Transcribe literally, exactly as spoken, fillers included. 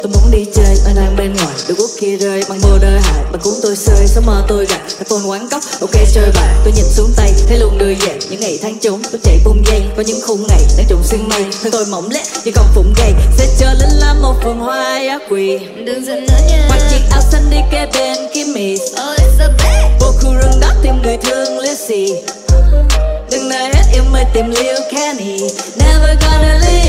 Tôi muốn đi chơi, anh đang bên ngoài, đôi guốc kia rơi, bằng bồ đôi hại, bạn cuốn tôi sơi, sớm mơ tôi gạt, cả phone quán cốc, ok chơi bạn, tôi nhìn xuống tay, thấy luôn đưa về, những ngày tháng trốn, tôi chạy bung dây, có những khung ngày, đang trùng sương mây, thân tôi mỏng lét, như con phụng gầy, sẽ chờ lên làm một vườn hoa á quỳ, đừng giận nữa nha, mặc chiếc áo xanh đi kế bên kiếm mì, oh it's a bad, vô khu rừng đó tìm người thương Lizzy, đừng nơi hết yêu mới tìm liêu Kenny, never gonna leave.